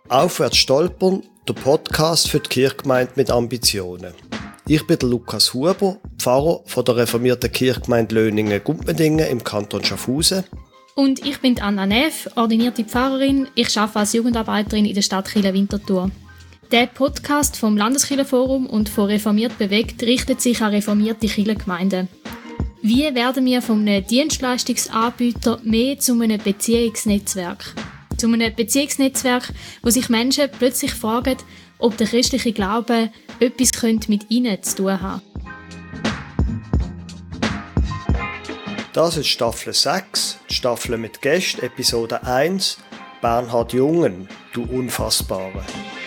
Aufwärts stolpern, der Podcast für die Kirchgemeinde mit Ambitionen. Ich bin der Lukas Huber, Pfarrer von der reformierten Kirchgemeinde Löningen-Gumpendingen im Kanton Schaffhausen. Und ich bin Anna Neff, ordinierte Pfarrerin. Ich arbeite als Jugendarbeiterin in der Stadtkirche Winterthur. Der Podcast vom Landeskirchenforum und von Reformiert bewegt richtet sich an reformierte Kirchengemeinden. Wie werden wir von einem Dienstleistungsanbieter mehr zu einem Beziehungsnetzwerk? Zu einem Beziehungsnetzwerk, wo sich Menschen plötzlich fragen, ob der christliche Glaube etwas mit ihnen zu tun haben. Das ist Staffel 6, die Staffel mit Gästen, Episode 1, Bernhard Jungen, du Unfassbare.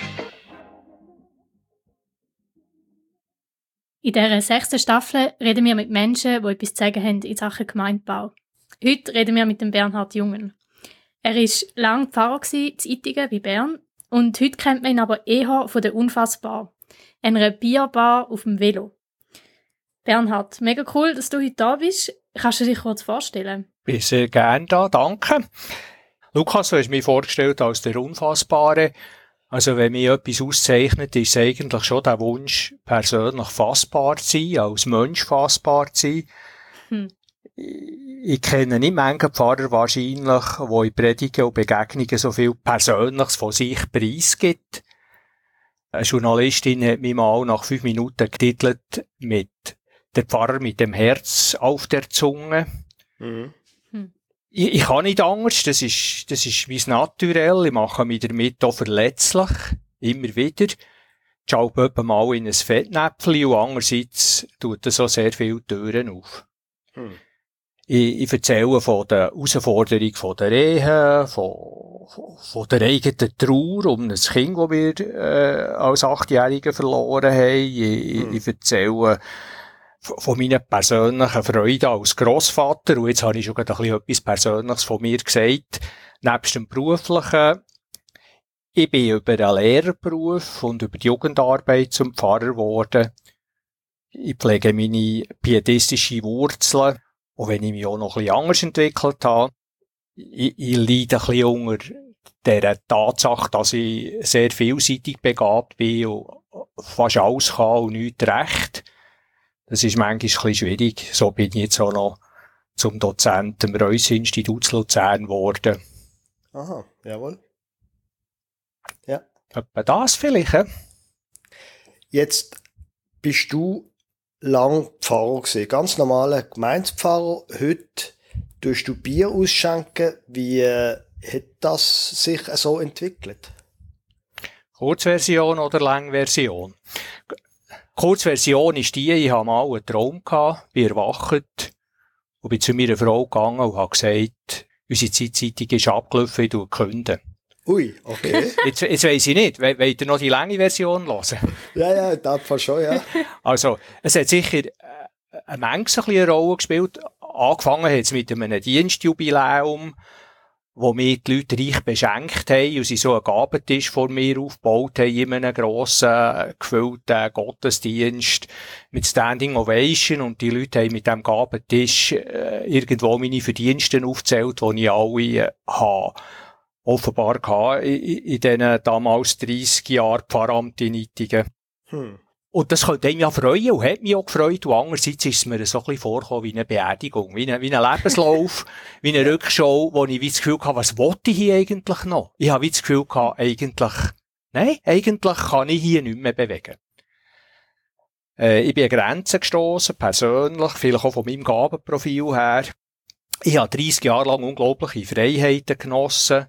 In dieser 6. Staffel reden wir mit Menschen, die etwas zu sagen haben in Sachen Gemeindebau. Heute reden wir mit dem Bernhard Jungen. Er war lange Pfarrer in Ittigen bei Bern und heute kennt man ihn aber eher von der Unfassbar, einer Bierbar auf dem Velo. Bernhard, mega cool, dass du heute da bist. Kannst du dich kurz vorstellen? Ich bin sehr gerne da, danke. Lukas, du hast mich vorgestellt als der Unfassbare. Also wenn mich etwas auszeichnet, ist es eigentlich schon der Wunsch, persönlich fassbar zu sein, als Mensch fassbar zu sein. Ich kenne nicht manche Pfarrer wahrscheinlich, die in Predigen und Begegnungen so viel Persönliches von sich preisgibt. Eine Journalistin hat mich mal nach 5 Minuten getitelt mit «Der Pfarrer mit dem Herz auf der Zunge». Mhm. Ich kann nicht anders, das ist mein Naturell, ich mache mich damit auch verletzlich, immer wieder. Ich schaue mal in ein Fettnäpfchen und andererseits tut das auch sehr viele Türen auf. Ich erzähle von der Herausforderung von der Ehe, von der eigenen Trauer um ein Kind, das wir als 8-Jährige verloren haben. Ich erzähle von meiner persönlichen Freude als Grossvater. Und jetzt habe ich schon ein bisschen etwas Persönliches von mir gesagt. Nebst dem Beruflichen, ich bin über den Lehrerberuf und über die Jugendarbeit zum Pfarrer geworden. Ich pflege meine pietistische Wurzeln. Und wenn ich mich auch noch ein bisschen anders entwickelt habe, ich leide ein bisschen unter der Tatsache, dass ich sehr vielseitig begabt bin und fast alles kann und nichts recht. Das ist manchmal ein bisschen schwierig. So bin ich jetzt auch noch zum Dozent am Reuss-Institut zu Luzern geworden. Aha, jawohl. Ja. Etwa das vielleicht, he? Jetzt bist du lang Pfarrer gewesen, ganz normaler Gemeindepfarrer. Heute tust du Bier ausschenken. Wie hat das sich so entwickelt? Kurzversion oder Langversion? Kurzversion ist die, ich habe mal einen Traum gehabt, bin erwacht und bin zu meiner Frau gegangen und habe gesagt, unsere Zeitzeitung ist abgelaufen, ich kündige. Ui, okay. Jetzt weiss ich nicht, wollt ihr noch die lange Version hören? Ja, in dem Fall schon, ja. Also, es hat sicher eine Menge eine Rolle gespielt. Angefangen hat es mit einem Dienstjubiläum, wo mir die Leute reich beschenkt haben und sie so einen Gabentisch vor mir aufgebaut haben in einem grossen, gefüllten Gottesdienst mit Standing Ovation, und die Leute haben mit diesem Gabentisch irgendwo meine Verdienste aufgezählt, die ich alle habe. Offenbar gehabt in diesen damals 30 Jahren Pfarramt in Ittigen. Und das könnte mich ja freuen und hat mich auch gefreut. Und andererseits ist es mir so ein bisschen vorgekommen wie eine Beerdigung, wie ein Lebenslauf, wie eine Rückschau, wo ich wie das Gefühl hatte, was wollte ich hier eigentlich noch? Ich habe wie das Gefühl gehabt, eigentlich kann ich hier nichts mehr bewegen. Ich bin an Grenzen gestossen, persönlich, vielleicht auch von meinem Gabenprofil her. Ich habe 30 Jahre lang unglaubliche Freiheiten genossen.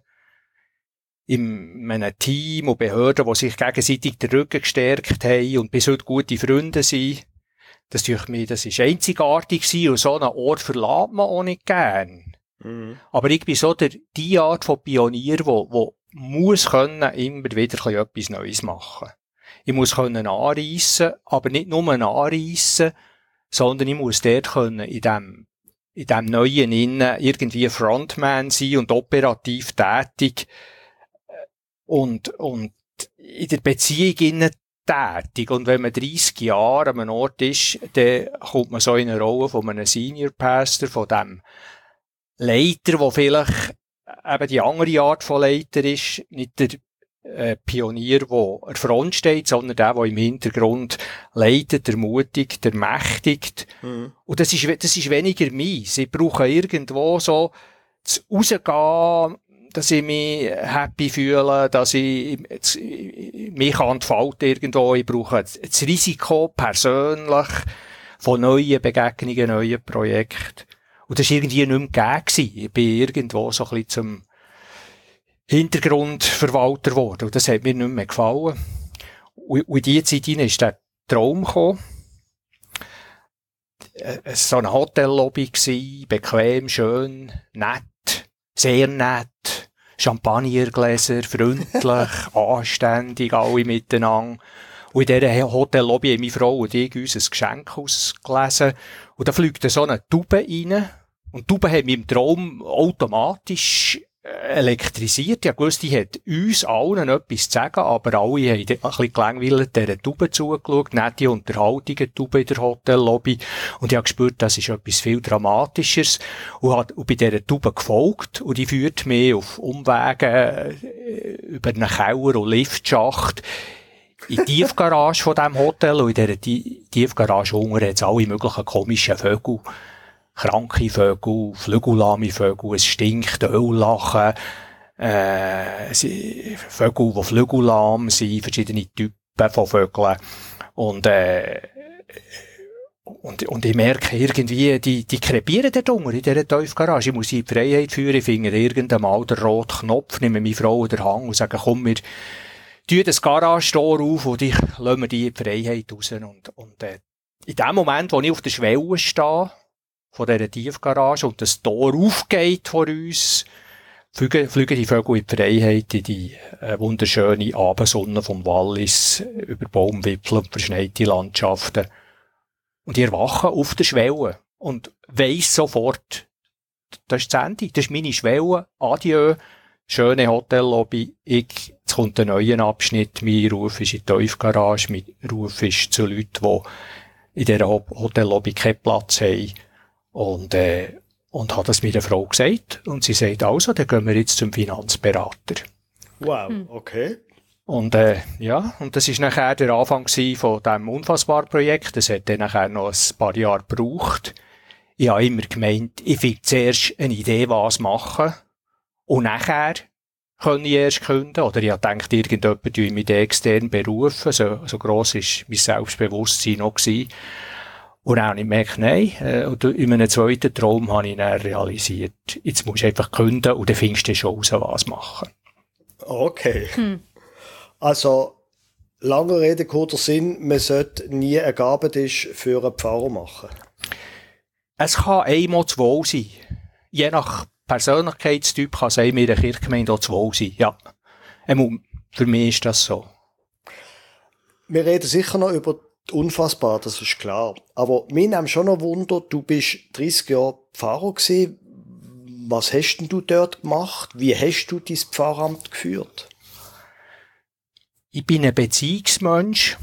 In einem Team und Behörden, die sich gegenseitig den Rücken gestärkt haben und bis heute gute Freunde sind. Das ist einzigartig gewesen und so einen Ort verlässt man auch nicht gern. Aber ich bin so die Art von Pionier, wo muss können immer wieder etwas Neues machen. Ich muss können anreissen, aber nicht nur anreissen, sondern ich muss dort können in dem Neuen innen irgendwie Frontman sein und operativ tätig. Und in der Beziehung innen tätig. Und wenn man 30 Jahre an einem Ort ist, dann kommt man so in eine Rolle von einem Senior Pastor, von dem Leiter, der vielleicht eben die andere Art von Leiter ist, nicht der Pionier, der an der Front steht, sondern der im Hintergrund leitet, ermutigt, ermächtigt. Und das ist weniger meins. Ich brauche irgendwo so zu rausgehen, dass ich mich happy fühle, dass ich mich entfalten irgendwo. Ich brauche das Risiko persönlich von neuen Begegnungen, neuen Projekten. Und das war irgendwie nicht mehr gegeben. Ich bin irgendwo so ein bisschen zum Hintergrundverwalter geworden. Und das hat mir nicht mehr gefallen. Und in dieser Zeit hinein ist der Traum gekommen. So eine Hotellobby gsi, bequem, schön, nett, sehr nett. Champagnergläser, freundlich, anständig, alle miteinander. Und in dieser Hotellobby haben meine Frau und ich uns ein Geschenk ausgelesen. Und da fliegt so eine Taube rein. Und die Taube hat mich im Traum automatisch elektrisiert. Ich wusste, die hat uns allen etwas zu sagen, aber alle haben ein bisschen gelangweilt dieser Taube zugeschaut. Nette Unterhaltung, Taube in der Hotellobby. Und ich habe gespürt, das ist etwas viel Dramatischeres. Und bin dieser Taube gefolgt. Und die führt mich auf Umwegen über einen Keller und Liftschacht in die Tiefgarage von diesem Hotel. Und in dieser Tiefgarage unten hat es alle möglichen komischen Vögel. Kranke Vögel, flügellahme Vögel, es stinkt, Öllachen, Vögel, die flügellahm sind, verschiedene Typen von Vögeln. Und ich merke irgendwie, die krepieren dort unten in dieser Tiefgarage. Ich muss sie in die Freiheit führen, ich finde irgendwann mal den roten Knopf, nehme meine Frau in den Hang und sage, komm, wir tun das Garage-Tor auf und lassen wir die in die Freiheit raus. Und in dem Moment, wo ich auf der Schwelle stehe, von dieser Tiefgarage und das Tor aufgeht vor uns, fliegen die Vögel in die Freiheit, in die wunderschöne Abendsonne vom Wallis, über Baumwipfel und verschneite Landschaften. Und ich erwache auf der Schwelle und weiss sofort, das ist das Ende, das ist meine Schwelle, adieu, schöne Hotellobby, jetzt kommt ein neuer Abschnitt, mein Ruf ist in die Tiefgarage, mein Ruf ist zu Leuten, die in dieser Hotellobby keinen Platz haben. Und hat das meiner Frau gesagt. Und sie sagt, also, dann gehen wir jetzt zum Finanzberater. Wow, okay. Und, und das ist nachher der Anfang von diesem Unfassbar-Projekt. Das hat dann nachher noch ein paar Jahre gebraucht. Ich habe immer gemeint, ich will zuerst eine Idee, was machen. Und nachher kann ich erst künden. Oder ich habe gedacht, irgendjemand will mich extern berufen. So gross war mein Selbstbewusstsein noch gewesen. Und dann habe ich gemerkt, nein, und in einem zweiten Traum habe ich dann realisiert, jetzt musst du einfach künden und dann findest du schon raus, was machen. Okay. Also, lange Rede, kurzer Sinn, man sollte nie einen Gabentisch für einen Pfarrer machen. Es kann einmal zu wohl sein. Je nach Persönlichkeitstyp kann es einem in der Kirchgemeinde auch zu wohl sein, ja. Für mich ist das so. Wir reden sicher noch über Unfassbar, das ist klar. Aber mir nimmt schon noch Wunder, du bist 30 Jahre Pfarrer gewesen. Was hast denn du dort gemacht? Wie hast du dein Pfarramt geführt? Ich bin ein Beziehungsmensch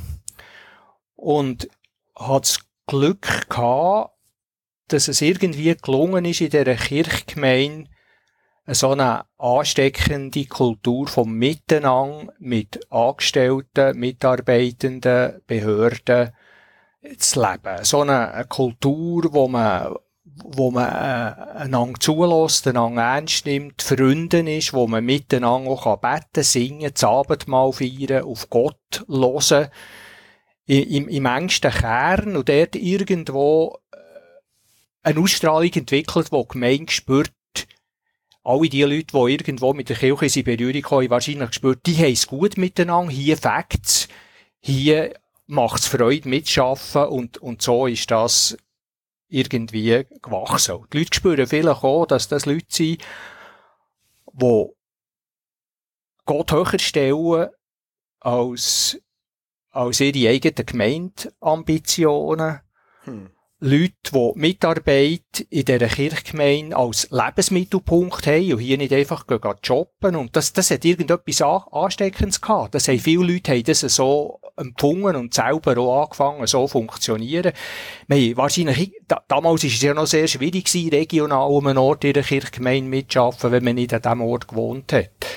und hatte das Glück gehabt, dass es irgendwie gelungen ist, in dieser Kirchgemeinde so eine ansteckende Kultur vom Miteinander mit Angestellten, Mitarbeitenden, Behörden zu leben. So eine Kultur, wo man einander zulässt, einander ernst nimmt, Freunde ist, wo man miteinander auch beten, singen, das Abendmahl feiern, auf Gott hören, im engsten Kern und dort irgendwo eine Ausstrahlung entwickelt, wo die Gemeinde spürt, alle die Leute, die irgendwo mit der Kirche in Berührung kommen, wahrscheinlich gespürt, die haben es gut miteinander, hier fängt hier macht es Freude mitzuschaffen und so ist das irgendwie gewachsen. Die Leute spüren vielleicht auch, dass das Leute sind, die Gott höher stellen als ihre eigenen Gemeindeambitionen. Leute, die Mitarbeit in dieser Kirchgemeinde als Lebensmittelpunkt haben und hier nicht einfach jobben. Und das hat irgendetwas Ansteckendes gehabt. Das haben viele Leute haben das so empfunden und selber auch angefangen, so funktionieren. Wahrscheinlich, damals war es ja noch sehr schwierig gewesen, regional um einen Ort in der Kirchgemeinde mitzuarbeiten, wenn man nicht an diesem Ort gewohnt hat.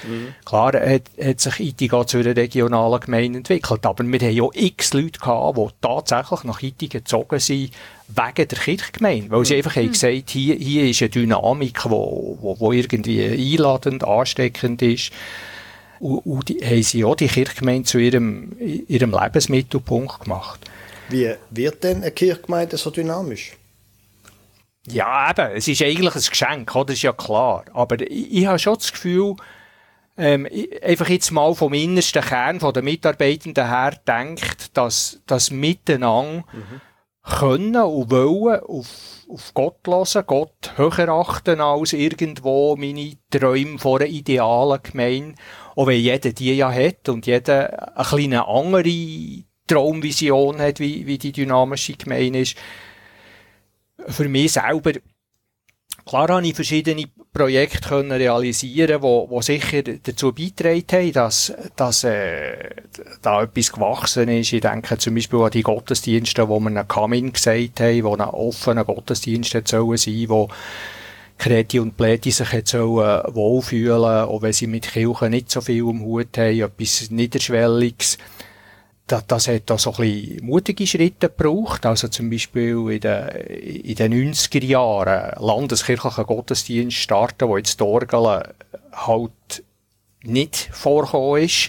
Klar hat sich Ittigen zu einer regionalen Gemeinde entwickelt, aber wir haben ja x Leute gehabt, die tatsächlich nach Ittigen gezogen sind, wegen der Kirchgemeinde. Weil sie einfach haben gesagt, hier ist eine Dynamik, die irgendwie einladend, ansteckend ist. Und haben sie auch die Kirchgemeinde zu ihrem Lebensmittelpunkt gemacht. Wie wird denn eine Kirchgemeinde so dynamisch? Ja, eben, es ist eigentlich ein Geschenk, oder? Das ist ja klar. Aber ich habe schon das Gefühl, einfach jetzt mal vom innersten Kern der Mitarbeitenden her denkt, dass das Miteinander können und wollen auf Gott hören, Gott höher achten als irgendwo meine Träume von einer idealen Gemeinde. Auch wenn jeder die ja hat und jeder eine kleine andere Traumvision hat, wie die dynamische Gemeinde ist. Für mich selber, klar habe ich verschiedene Projekte können realisieren, die sicher dazu beigetragen haben, dass da etwas gewachsen ist. Ich denke zum Beispiel an die Gottesdienste, wo wir einen Come-In gesagt haben, wo ein offener Gottesdienst sollen sein, wo Kreti und Pläti sich sollen wohlfühlen, auch wenn sie mit Kirchen nicht so viel am Hut haben, etwas Niederschwelliges. Das hat da so ein bisschen mutige Schritte gebraucht. Also zum Beispiel in den 90er Jahren landeskirchlichen Gottesdienst starten, wo jetzt die Orgel halt nicht vorgekommen ist.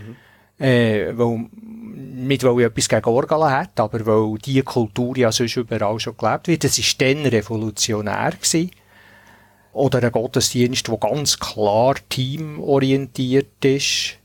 Nicht weil ich etwas gegen Orgeln hat, aber weil diese Kultur ja sonst überall schon gelebt wird. Das war dann revolutionär gewesen. Oder ein Gottesdienst, der ganz klar teamorientiert ist,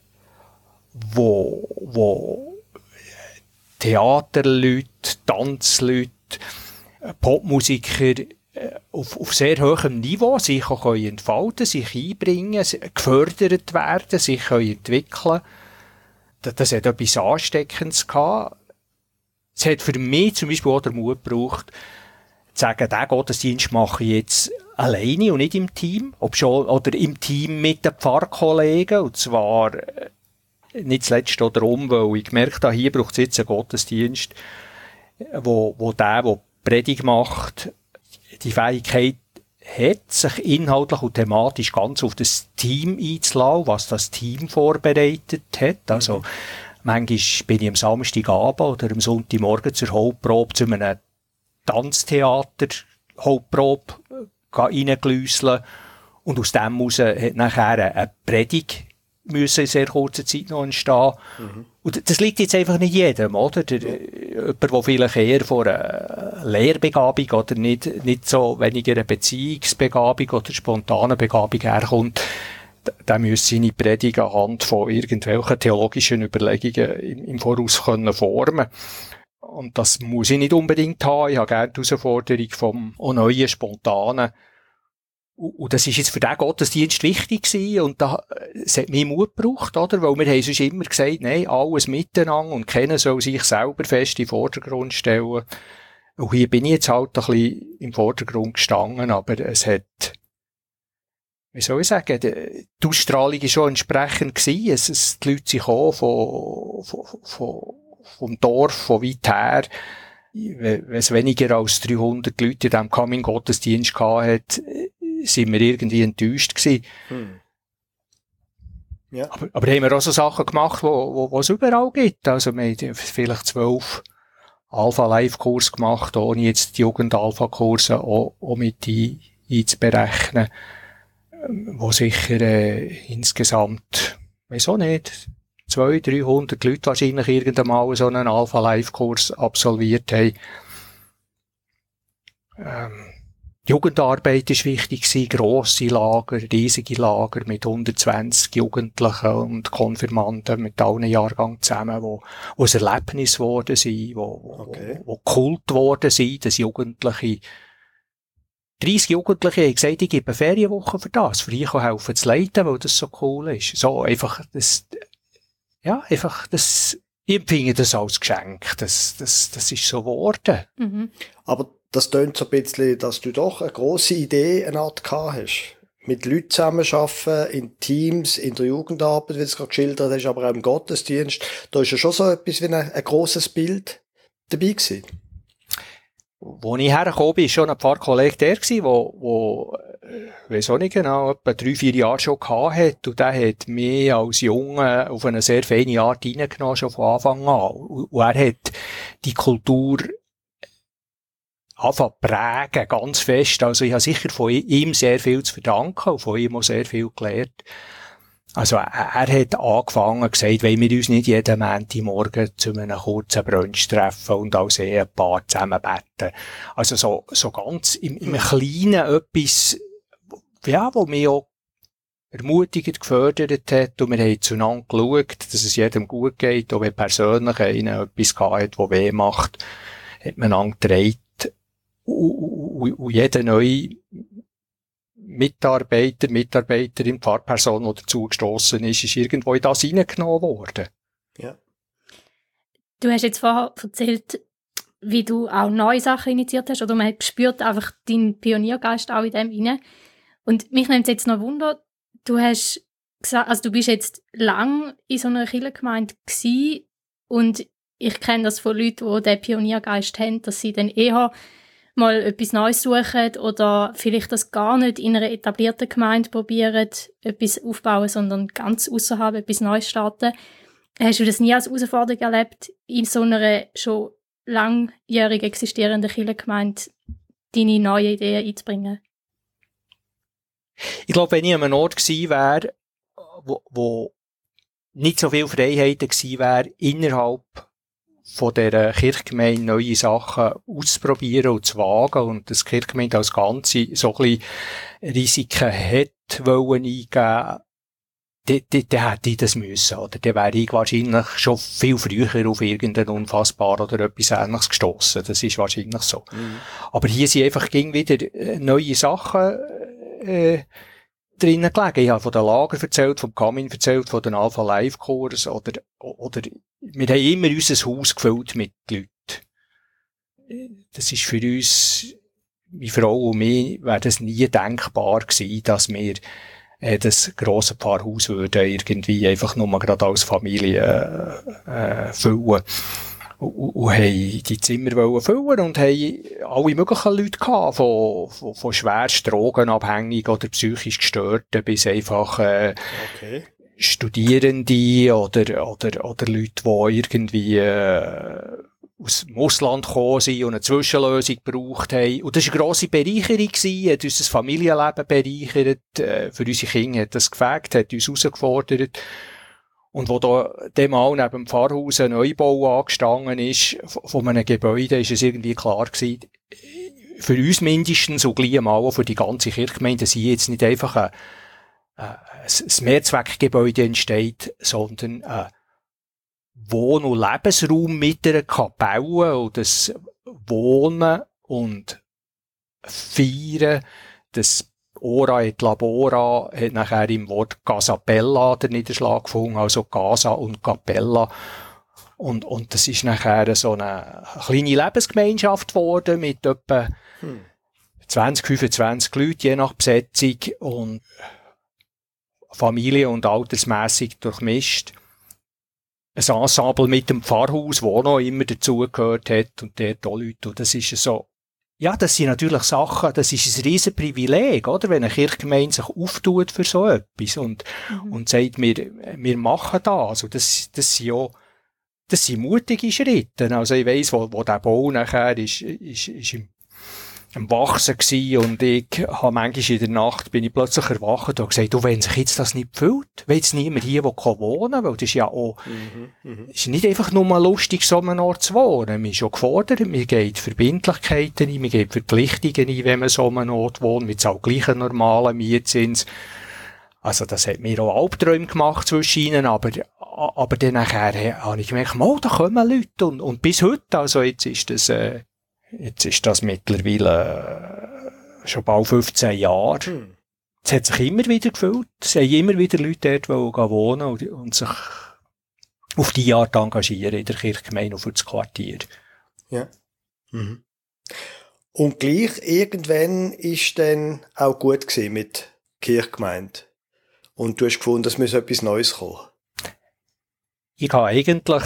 wo Theaterleute, Tanzleute, Popmusiker auf sehr hohem Niveau sich auch entfalten, sich einbringen, gefördert werden, sich entwickeln. Das hat etwas Ansteckendes gehabt. Es hat für mich zum Beispiel auch den Mut gebraucht, zu sagen, diesen Gottesdienst mache ich jetzt alleine und nicht im Team, oder im Team mit den Pfarrkollegen, und zwar nicht zuletzt auch darum, weil ich gemerkt habe, hier braucht es jetzt einen Gottesdienst, wo der Predigt macht, die Fähigkeit hat, sich inhaltlich und thematisch ganz auf das Team einzulassen, was das Team vorbereitet hat. Also, manchmal bin ich am Samstagabend oder am Sonntagmorgen zur Hauptprobe zu einem Tanztheater Hauptprobe reingelüsseln, und aus dem heraus hat nachher eine Predigt müssen in sehr kurzer Zeit noch entstehen. Und das liegt jetzt einfach nicht jedem, oder? Jemand, der vielleicht eher von einer Lehrbegabung oder nicht so weniger eine Beziehungsbegabung oder spontane Begabung herkommt, der müsse seine Predigt anhand von irgendwelchen theologischen Überlegungen im Voraus können formen. Und das muss ich nicht unbedingt haben. Ich habe gerne die Herausforderung vom neuen, spontanen. Und das ist jetzt für diesen Gottesdienst wichtig gewesen, und es hat mir Mut gebraucht, oder? Weil wir haben sonst immer gesagt, nein, alles miteinander, und keiner soll sich selber fest in den Vordergrund stellen. Und hier bin ich jetzt halt ein bisschen im Vordergrund gestanden, aber es hat, wie soll ich sagen, die Ausstrahlung war schon entsprechend gewesen. Die Leute sind gekommen vom Dorf, von weit her. Wenn es weniger als 300 Leute in diesem Coming-Gottesdienst gehabt hat, sind wir irgendwie enttäuscht gewesen. Ja. Aber haben wir auch so Sachen gemacht, wo es überall gibt. Also wir haben vielleicht 12 Alpha-Live-Kurse gemacht, ohne jetzt die Jugend-Alpha-Kurse auch mit einzuberechnen, wo sicher insgesamt, weiss auch nicht, 200-300 Leute wahrscheinlich irgendwann mal so einen Alpha-Live-Kurs absolviert haben. Die Jugendarbeit war wichtig gewesen, grosse Lager, riesige Lager mit 120 Jugendlichen und Konfirmanden mit allen Jahrgängen zusammen, wo ein Erlebnis geworden sind, wo Kult geworden sind, dass Jugendliche, 30 Jugendliche haben gesagt, ich gebe eine Ferienwoche für das, für ich helfen zu leiten, weil das so cool ist. So, einfach ich empfinde das als Geschenk. Das ist so geworden. Aber das tönt so ein bisschen, dass du doch eine grosse Idee, eine Art gehabt hast. Mit Leuten zusammenarbeiten, in Teams, in der Jugendarbeit, wie du es gerade geschildert hast, aber auch im Gottesdienst. Da ist ja schon so etwas wie ein grosses Bild dabei gewesen. Wo ich hergekommen bin, war schon ein Pfarrkollege der, weiss auch nicht genau, etwa 3-4 Jahre schon gehabt hat. Und der hat mich als Junge auf eine sehr feine Art reingenommen, schon von Anfang an. Und er hat die Kultur anfangen prägen, ganz fest. Also ich habe sicher von ihm sehr viel zu verdanken und von ihm auch sehr viel gelernt. Also er hat angefangen und gesagt, wollen wir uns nicht jeden Montagmorgen zu einem kurzen Brunch treffen und als Ehepaar zusammen beten. Also so ganz im Kleinen etwas, ja, wo mich auch ermutigt, gefördert hat, und wir haben zueinander geschaut, dass es jedem gut geht, auch wenn persönlich einer etwas gehabt hat, das weh macht, hat man angetragen. Und jeder neue Mitarbeiter, Mitarbeiterin, Pfarrperson, die dazu gestossen ist irgendwo in das hineingenommen worden. Ja. Du hast jetzt vorher erzählt, wie du auch neue Sachen initiiert hast, oder man spürt einfach deinen Pioniergeist auch in dem hinein. Und mich nimmt es jetzt noch Wunder, du hast gesagt, also du bist jetzt lang in so einer Kirchengemeinde gewesen, und ich kenne das von Leuten, die den Pioniergeist haben, dass sie dann eher mal etwas Neues suchen oder vielleicht das gar nicht in einer etablierten Gemeinde probieren, etwas aufbauen, sondern ganz außerhalb etwas Neues starten. Hast du das nie als Herausforderung erlebt, in so einer schon langjährig existierenden Kirchengemeinde deine neuen Ideen einzubringen? Ich glaube, wenn ich an einem Ort gewesen wäre, wo nicht so viel Freiheiten gewesen wäre, innerhalb von dieser Kirchgemeinde neue Sachen auszuprobieren und zu wagen, und das Kirchgemeinde als Ganze so ein bisschen Risiken hätte wollen eingeben, dann hätte ich das müssen, oder? Dann wäre ich wahrscheinlich schon viel früher auf irgendeinen Unfassbar oder etwas Ähnliches gestossen. Das ist wahrscheinlich so. Mhm. Aber hier sind einfach wieder neue Sachen drinnen gelegen. Ich habe von den Lager erzählt, vom Kamin erzählt, von den Alpha-Live-Kurs, oder wir haben immer unser Haus gefüllt mit Leuten. Das ist für uns, meine Frau und mich, wäre das nie denkbar gewesen, dass wir das grosse Pfarrhaus würden irgendwie einfach nur gerade als Familie füllen. Und haben die Zimmer füllen und haben alle möglichen Leute gehabt, von schwerst drogenabhängig oder psychisch Gestörten bis einfach Studierende oder Leute, die irgendwie aus dem Ausland gekommen sind und eine Zwischenlösung gebraucht haben. Und das war eine grosse Bereicherung gewesen, hat unser Familienleben bereichert, für unsere Kinder hat das gefällt, hat uns herausgefordert. Und wo da mal neben dem Pfarrhaus ein Neubau angestanden ist, von einem Gebäude, ist es irgendwie klar gewesen, für uns mindestens und gleich mal auch für die ganze Kirchgemeinde, dass hier jetzt nicht einfach ein Mehrzweckgebäude entsteht, sondern ein Wohn- und Lebensraum mit einer Kapelle, und das Wohnen und Feiern, das Ora et Labora hat nachher im Wort Casapella den Niederschlag gefunden, also Casa und Capella. Und das ist nachher so eine kleine Lebensgemeinschaft geworden mit etwa 20, 25 Leuten, je nach Besetzung, und Familie- und altersmässig durchmischt. Ein Ensemble mit dem Pfarrhaus, wo noch immer dazugehört hat, und dort auch Leute. Und das ist so, ja, das sind natürlich Sachen, das ist ein riesen Privileg, oder? Wenn eine Kirchgemeinde sich auftut für so etwas und sagt, wir machen das. Also das sind mutige Schritte. Also ich weiss, wo der Bau nachher ist im Wachsen gsi, und ich habe manchmal in der Nacht bin ich plötzlich erwacht und gesagt, du, wenn sich jetzt das nicht füllt, wenn jetzt niemand hier wohnen will, weil das ist ja auch, ist nicht einfach nur lustig, so einem Ort zu wohnen. Wir sind schon gefordert, wir gehen Verbindlichkeiten ein, wir gehen Verpflichtungen ein, wenn man so einem Ort wohnt, mit auch gleich einen normalen Mietzins. Also das hat mir auch Albträume gemacht zwischen ihnen, aber dann nachher habe ich gemerkt, da kommen Leute, und bis heute, also jetzt ist das mittlerweile schon bald 15 Jahre. Es hat sich immer wieder gefüllt. Es haben immer wieder Leute dort wohnen und sich auf die Art engagieren in der Kirchgemeinde und für das Quartier. Ja. Mhm. Und gleich irgendwann ist dann auch gut gewesen mit Kirchgemeinde. Und du hast gefunden, es muss etwas Neues kommen. Ich habe eigentlich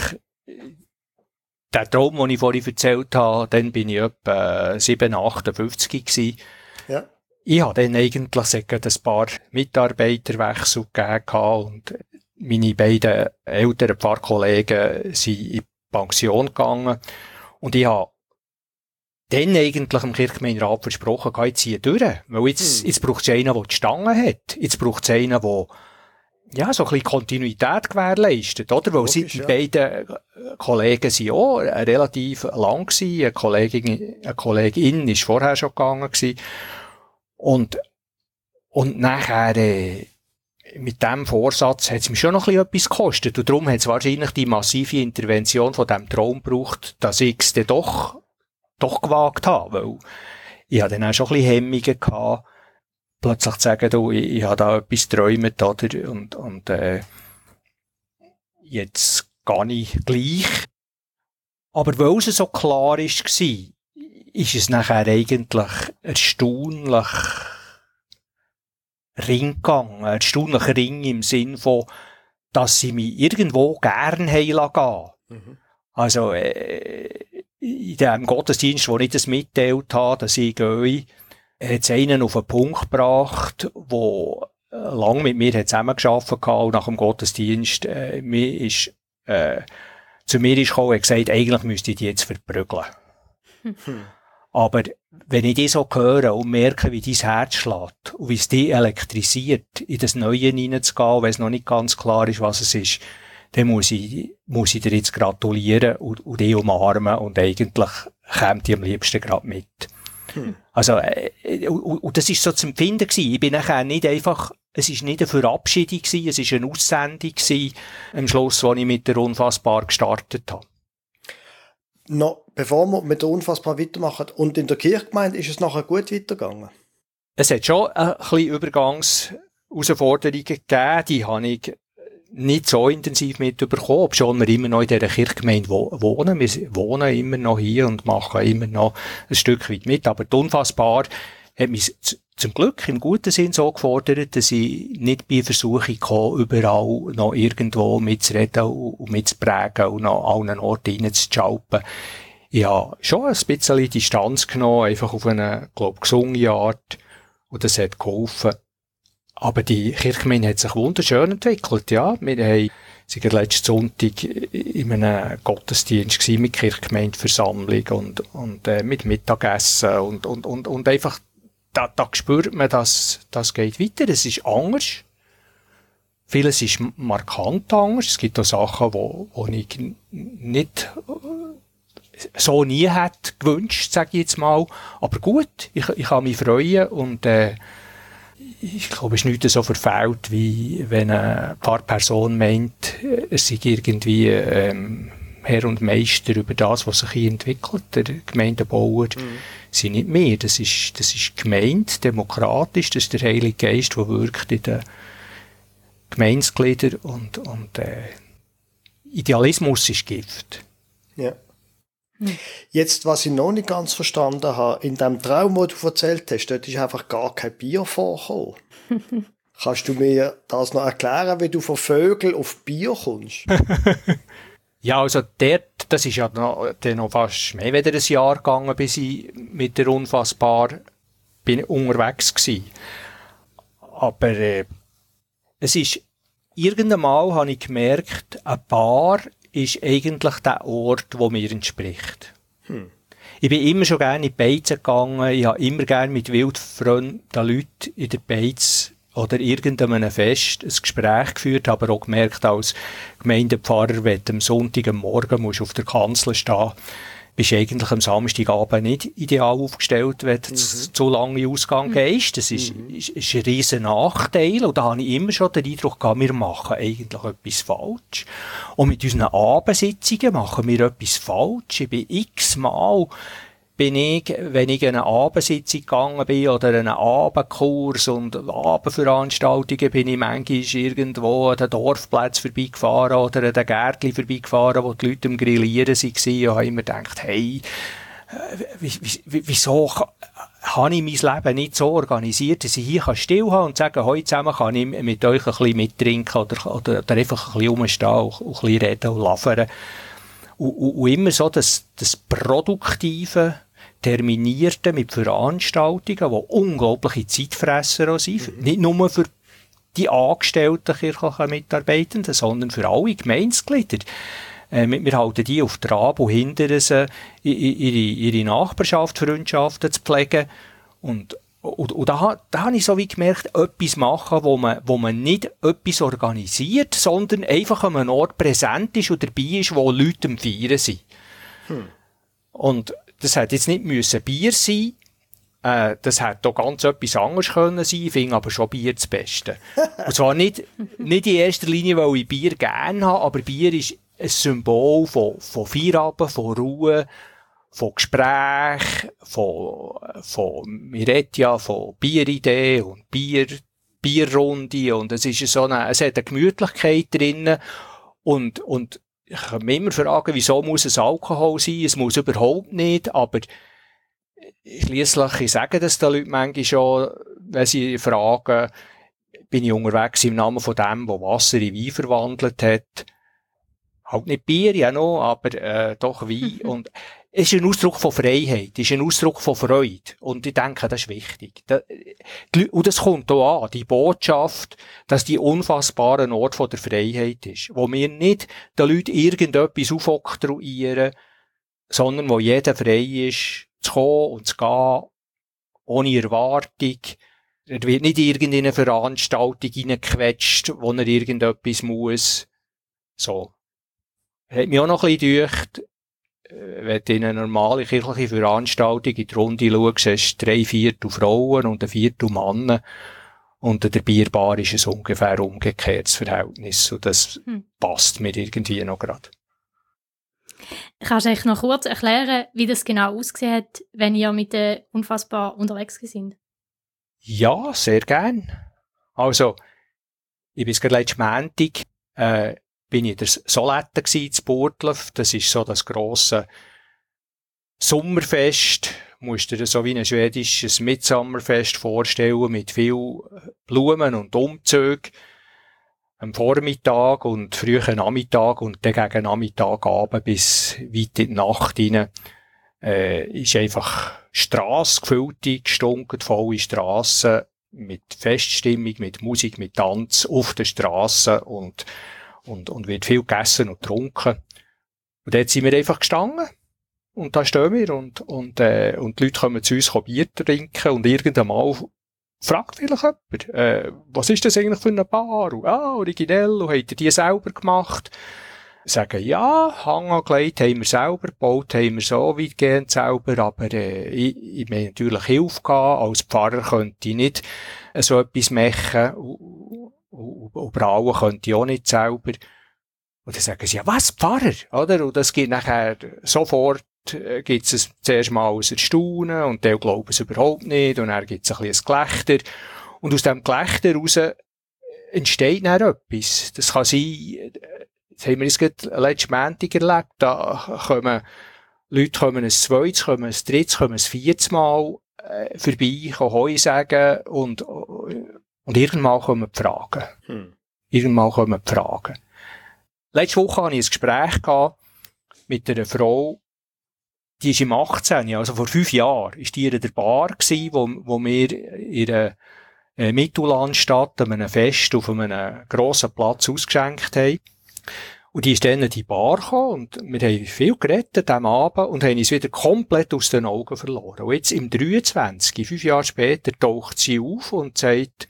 der Traum, den ich vorhin erzählt habe, dann bin ich etwa 57 gewesen. Ja. ich habe dann eigentlich ein paar Mitarbeiterwechsel gegeben und meine beiden älteren Pfarrkollegen sind in Pension gegangen. Und ich habe dann eigentlich im Kirchgemeinderat versprochen, jetzt ziehe durch. Weil jetzt braucht es einen, der die Stange hat. Jetzt braucht es einen, der ja, so ein bisschen Kontinuität gewährleistet, oder? Weil die beiden Kollegen sind auch relativ lang gewesen. Eine Kollegin ist vorher schon gegangen gewesen. Und nachher, mit diesem Vorsatz hat es mich schon noch ein bisschen etwas gekostet. Und darum hat es wahrscheinlich die massive Intervention von diesem Traum gebraucht, dass ich es dann doch gewagt habe. Weil ich hatte dann auch schon ein bisschen Hemmungen gehabt, plötzlich zu sagen, du, ich habe da etwas geträumt, oder? Und jetzt gehe ich gleich. Aber weil es so klar war, ist es nachher eigentlich erstaunlich Ring gegangen. Erstaunlich Ring im Sinn von, dass sie mich irgendwo gern gehen. Mhm. Also, in dem Gottesdienst, wo ich das mitteilt habe, dass ich gehe, hat es einen auf den Punkt gebracht, der lange mit mir zusammengearbeitet hat und nach dem Gottesdienst zu mir ist gekommen und gesagt, eigentlich müsste ich die jetzt verprügeln. Aber wenn ich die so höre und merke, wie dein Herz schlägt und wie es dich elektrisiert, in das Neue hineinzugehen, wenn es noch nicht ganz klar ist, was es ist, dann muss ich dir jetzt gratulieren und dich umarmen und eigentlich kommt die am liebsten gerade mit. Also, und das ist so zu empfinden gewesen. Ich bin nachher nicht einfach, es ist nicht eine Verabschiedung gewesen, es ist eine Aussendung gewesen, am Schluss, wo ich mit der Unfassbar gestartet habe. Noch, bevor wir mit der Unfassbar weitermachen, und in der Kirchgemeinde ist es nachher gut weitergegangen? Es hat schon ein bisschen Übergangsherausforderungen gegeben, die habe ich nicht so intensiv mitbekommen, obwohl wir immer noch in dieser Kirchgemeinde wohnen. Wir wohnen immer noch hier und machen immer noch ein Stück weit mit. Aber die Unfassbar hat mich zum Glück im guten Sinn so gefordert, dass ich nicht bei Versuchung komme, überall noch irgendwo mitzureden und mitzuprägen und noch an allen Orten reinzuschalpen. Ich habe schon ein bisschen Distanz genommen, einfach auf eine, gesunde Art. Und das hat geholfen. Aber die Kirchgemeinde hat sich wunderschön entwickelt, ja. Wir haben, seit letzten Sonntag in einem Gottesdienst mit Kirchgemeindeversammlung und mit Mittagessen und einfach, da spürt man, dass das geht weiter. Es ist anders. Vieles ist markant anders. Es gibt auch Sachen, wo ich nicht so nie hätte gewünscht, sage ich jetzt mal. Aber gut, ich kann mich freuen und, ich glaube, es ist nicht so verfehlt, wie wenn eine Pfarrperson meint, es sei irgendwie Herr und Meister über das, was sich hier entwickelt. Der Gemeindebauer sind nicht mehr. Das ist Gemeinde, demokratisch, das ist der Heilige Geist, der wirkt in den Gemeindegliedern und Idealismus ist Gift. Ja. Jetzt, was ich noch nicht ganz verstanden habe, in dem Traum, den du erzählt hast, dort ist einfach gar kein Bier vorgekommen. Kannst du mir das noch erklären, wie du von Vögeln auf Bier kommst? Ja, also das ist ja noch fast mehr als ein Jahr gegangen, bis ich mit der Unfassbar bin unterwegs war. Aber es ist, irgendwann mal habe ich gemerkt, ein Bar ist eigentlich der Ort, der mir entspricht. Ich bin immer schon gerne in die Beizen gegangen, ich habe immer gerne mit wildfremden Leuten in der Beiz oder irgendeinem Fest ein Gespräch geführt, aber auch gemerkt, als Gemeindepfarrer, wenn du am Sonntag am Morgen musst auf der Kanzel stehen, bist du eigentlich am Samstagabend nicht ideal aufgestellt, wenn du zu lange in Ausgang gehst. Das ist ein riesen Nachteil. Und da habe ich immer schon den Eindruck gehabt, wir machen eigentlich etwas falsch. Und mit unseren Abendsitzungen machen wir etwas falsch. Ich bin x-mal, wenn ich in eine Abendsitzung gegangen bin oder einen Abendkurs und Abendveranstaltungen, bin ich manchmal irgendwo an den Dorfplätzen vorbeigefahren oder an den Gärtchen vorbeigefahren, wo die Leute am Grillieren waren und habe immer gedacht, hey, wieso habe ich mein Leben nicht so organisiert, dass ich hier still haben und sagen, heute zusammen kann ich mit euch ein bisschen mittrinken oder einfach ein bisschen rumstehen und ein bisschen reden und labern. Und immer so das Produktive, Terminierten, mit Veranstaltungen, die unglaubliche Zeitfresser auch sind. Nicht nur für die angestellten kirchlichen Mitarbeitenden, sondern für alle Gemeindeglieder. Wir halten die auf Trab und hindern sie, ihre Nachbarschaft, Freundschaften zu pflegen. Und da habe ich so wie gemerkt, etwas machen, wo man nicht etwas organisiert, sondern einfach an einem Ort präsent ist und dabei ist, wo Leute am Feiern sind. Und das hätte jetzt nicht müssen Bier sein. Das hätte auch ganz etwas anderes können sein. Ich finde aber schon Bier das Beste. Und zwar nicht in erster Linie, weil ich Bier gerne habe, aber Bier ist ein Symbol von Feierabend, von Ruhe, von Gespräch, von Miretia, von Bieridee und Bierrunde. Und es hat eine Gemütlichkeit drin. Und ich kann mich immer fragen, wieso muss es Alkohol sein? Es muss überhaupt nicht, aber schliesslich, ich sage das den Leuten manchmal schon, wenn sie fragen, bin ich unterwegs im Namen von dem, der Wasser in Wein verwandelt hat. Halt nicht Bier, ja noch, aber doch Wein. Und es ist ein Ausdruck von Freiheit, es ist ein Ausdruck von Freude. Und ich denke, das ist wichtig. Und das kommt auch an, die Botschaft, dass die unfassbare Ort von der Freiheit ist. Wo wir nicht den Leuten irgendetwas aufoktroyieren, sondern wo jeder frei ist, zu kommen und zu gehen, ohne Erwartung. Er wird nicht in eine Veranstaltung hineingequetscht, wo er irgendetwas muss. So. Hat mich auch noch ein bisschen gedacht, wenn du in eine normale kirchliche Veranstaltung in die Runde schaust, hast du 3/4 Frauen und 1/4 Männer. Und in der Bierbar ist es ungefähr umgekehrtes Verhältnis. Und das passt mir irgendwie noch gerade. Kannst du eigentlich noch kurz erklären, wie das genau ausgesehen hat, wenn ihr mit der Unfassbar unterwegs sind? Ja, sehr gern. Also, ich bin gerade letzten Montag, bin ich in der Solette in Burgdorf. Das ist so das grosse Sommerfest. Du musst dir so wie ein schwedisches Mitsommerfest vorstellen, mit viel Blumen und Umzügen. Am Vormittag und frühen Nachmittag und dann gegen Nachmittagabend bis weit in die Nacht rein, ist einfach Strasse gefüllte, gestunken, volle Strasse mit Feststimmung, mit Musik, mit Tanz auf der Strasse und wird viel gegessen und getrunken. Und dort sind wir einfach gestanden. Und da stehen wir und die Leute kommen zu uns Bier trinken und irgendwann mal fragt vielleicht jemand, was ist das eigentlich für eine Bar? Und, originell, und habt ihr die selber gemacht? Sagen, ja, Hang angelegt haben wir selber, gebaut haben wir so weitgehend selber, aber ich habe natürlich Hilfe gehabt. Als Pfarrer könnte ich nicht so etwas machen und brauen könnte ich auch nicht selber. Und dann sagen sie, ja, was, Pfarrer? Oder? Und das geht nachher sofort, gibt es zuerst mal ein Erstaunen und die glauben es überhaupt nicht und dann gibt es ein bisschen ein Gelächter. Und aus diesem Gelächter heraus entsteht dann etwas. Das kann sein, das haben wir jetzt gerade letzten Montag erlebt, da Leute kommen ein zweites, kommen ein drittes, kommen ein viertes Mal vorbei, können Hoi sagen und irgendwann kommen die Fragen. Irgendwann kommen die Fragen. Letzte Woche hatte ich ein Gespräch gehabt mit einer Frau, die ist im 18, also vor 5 Jahren, ist die in der Bar gewesen, wo wir in der Mittellandstadt an einem Fest auf einem grossen Platz ausgeschenkt haben. Und die ist dann in die Bar gekommen und wir haben viel geredet an diesem Abend und haben uns wieder komplett aus den Augen verloren. Und jetzt im 23, 5 Jahre später, taucht sie auf und sagt,